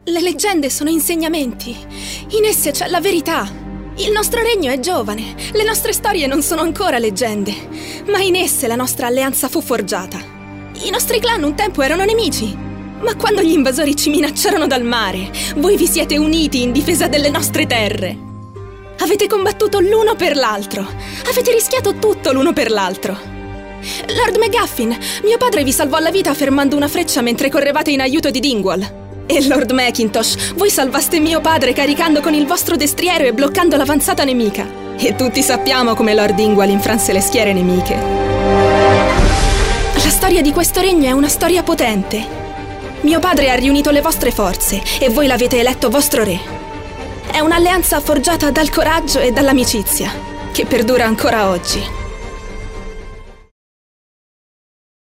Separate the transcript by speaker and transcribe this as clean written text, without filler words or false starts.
Speaker 1: Le leggende sono insegnamenti. In esse c'è la verità. Il nostro regno è giovane. Le nostre storie non sono ancora leggende, ma in esse la nostra alleanza fu forgiata. I nostri clan un tempo erano nemici, ma quando gli invasori ci minacciarono dal mare, voi vi siete uniti in difesa delle nostre terre. Avete combattuto l'uno per l'altro. Avete rischiato tutto l'uno per l'altro. Lord McGuffin, mio padre vi salvò la vita fermando una freccia mentre correvate in aiuto di Dingwall. E Lord Macintosh, voi salvaste mio padre caricando con il vostro destriero e bloccando l'avanzata nemica. E tutti sappiamo come Lord Dingwall infranse le schiere nemiche. La storia di questo regno è una storia potente. Mio padre ha riunito le vostre forze e voi l'avete eletto vostro re. È un'alleanza forgiata dal coraggio e dall'amicizia, che perdura ancora oggi.